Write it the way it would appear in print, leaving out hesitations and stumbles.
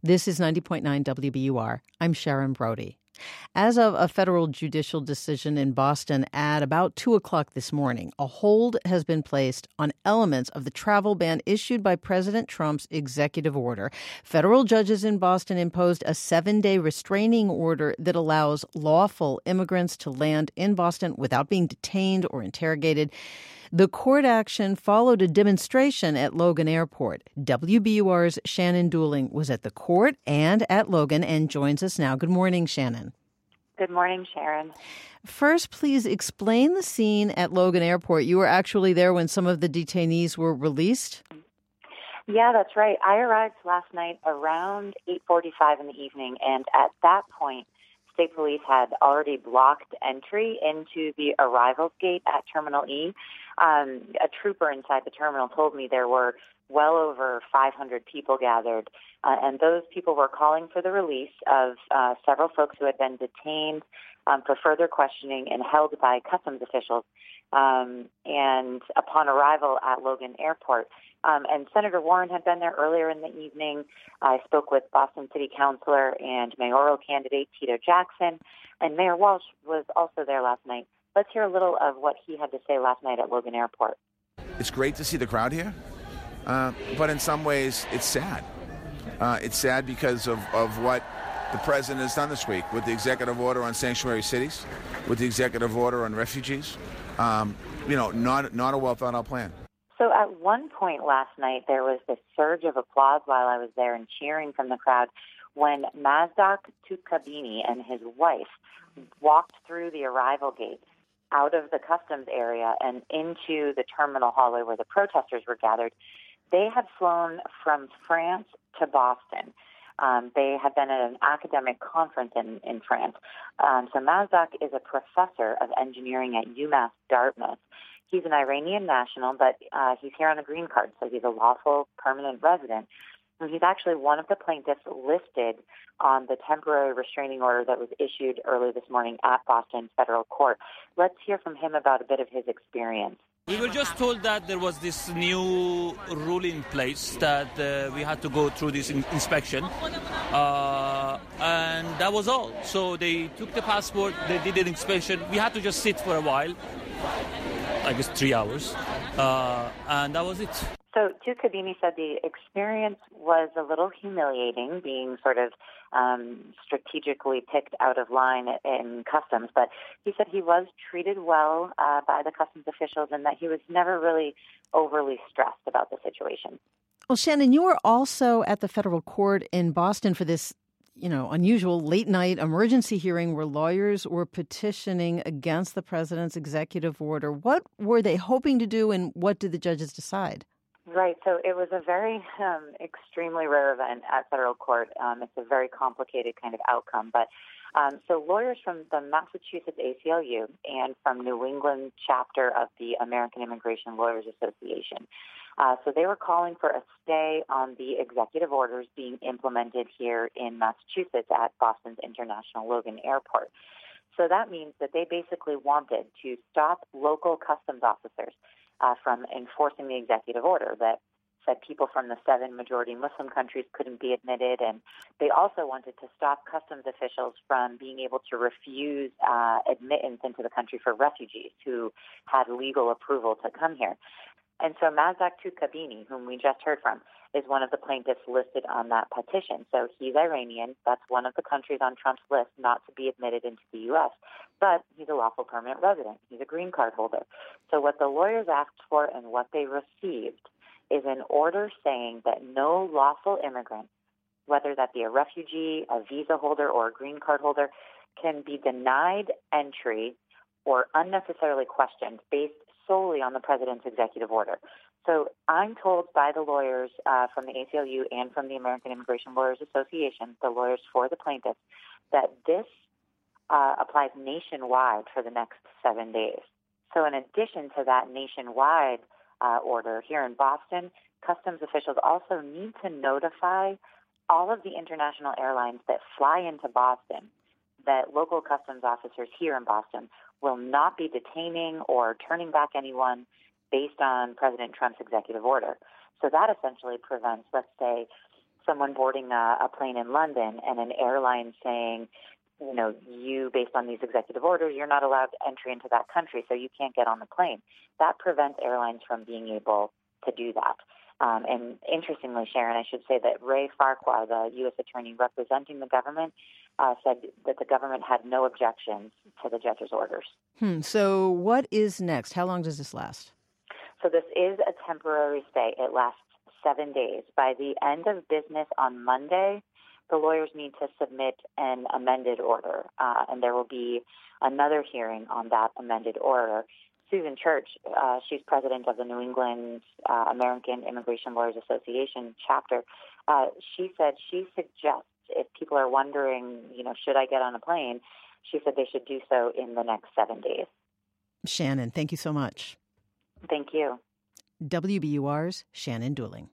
This is 90.9 WBUR. I'm Sharon Brody. As of a federal judicial decision in Boston at about 2 o'clock this morning, a hold has been placed on elements of the travel ban issued by President Trump's executive order. Federal judges in Boston imposed a 7-day restraining order that allows lawful immigrants to land in Boston without being detained or interrogated. The court action followed a demonstration at Logan Airport. WBUR's Shannon Dooling was at the court and at Logan and joins us now. Good morning, Shannon. Good morning, Sharon. First, please explain the scene at Logan Airport. You were actually there when some of the detainees were released? Yeah, that's right. I arrived last night around 8:45 in the evening, and at that point, state police had already blocked entry into the arrivals gate at Terminal E. A trooper inside the terminal told me there were well over 500 people gathered, and those people were calling for the release of several folks who had been detained for further questioning and held by customs officials. And upon arrival at Logan Airport, and Senator Warren had been there earlier in the evening. I spoke with Boston City Councilor and mayoral candidate Tito Jackson, and Mayor Walsh was also there last night. Let's hear a little of what he had to say last night at Logan Airport. It's great to see the crowd here, but in some ways it's sad. It's sad because of what the president has done this week with the executive order on sanctuary cities, with the executive order on refugees. Not a well-thought-out plan. So at one point last night, there was this surge of applause while I was there and cheering from the crowd when Mazdak Tukabini and his wife walked through the arrival gate out of the customs area and into the terminal hallway where the protesters were gathered. They had flown from France to Boston. They had been at an academic conference in France. So Mazdak is a professor of engineering at UMass Dartmouth. He's an Iranian national, but he's here on a green card, so he's a lawful permanent resident. And he's actually one of the plaintiffs listed on the temporary restraining order that was issued early this morning at Boston Federal Court. Let's hear from him about a bit of his experience. We were just told that there was this new rule in place that we had to go through this inspection, and that was all. So they took the passport, they did an inspection. We had to just sit for a while, I guess 3 hours, and that was it. So Tukabini said the experience was a little humiliating, being sort of strategically picked out of line in customs, but he said he was treated well by the customs officials and that he was never really overly stressed about the situation. Well, Shannon, you were also at the federal court in Boston for this, unusual late-night emergency hearing where lawyers were petitioning against the president's executive order. What were they hoping to do, and what did the judges decide? Right. So it was a very extremely rare event at federal court. It's a very complicated kind of outcome. But so lawyers from the Massachusetts ACLU and from New England chapter of the American Immigration Lawyers Association. So they were calling for a stay on the executive orders being implemented here in Massachusetts at Boston's International Logan Airport. So that means that they basically wanted to stop local customs officers from enforcing the executive order that said people from the 7 majority Muslim countries couldn't be admitted. And they also wanted to stop customs officials from being able to refuse admittance into the country for refugees who had legal approval to come here. And so Mazdak Tukabini, whom we just heard from, is one of the plaintiffs listed on that petition. So he's Iranian. That's one of the countries on Trump's list not to be admitted into the U.S., but he's a lawful permanent resident. He's a green card holder. So what the lawyers asked for and what they received is an order saying that no lawful immigrant, whether that be a refugee, a visa holder, or a green card holder, can be denied entry or unnecessarily questioned based solely on the president's executive order. So I'm told by the lawyers from the ACLU and from the American Immigration Lawyers Association, the lawyers for the plaintiffs, that this applies nationwide for the next 7 days. So in addition to that nationwide order here in Boston, customs officials also need to notify all of the international airlines that fly into Boston that local customs officers here in Boston will not be detaining or turning back anyone based on President Trump's executive order. So that essentially prevents, let's say, someone boarding a plane in London and an airline saying, you, based on these executive orders, you're not allowed entry into that country, so you can't get on the plane. That prevents airlines from being able to do that. And interestingly, Sharon, I should say that Ray Farquhar, the U.S. attorney representing the government, said that the government had no objections to the judge's orders. So what is next? How long does this last? So this is a temporary stay. It lasts 7 days. By the end of business on Monday, the lawyers need to submit an amended order, and there will be another hearing on that amended order. Susan Church, she's president of the New England American Immigration Lawyers Association chapter. She said she suggests if people are wondering, should I get on a plane, she said they should do so in the next 7 days. Shannon, thank you so much. Thank you. WBUR's Shannon Dooling.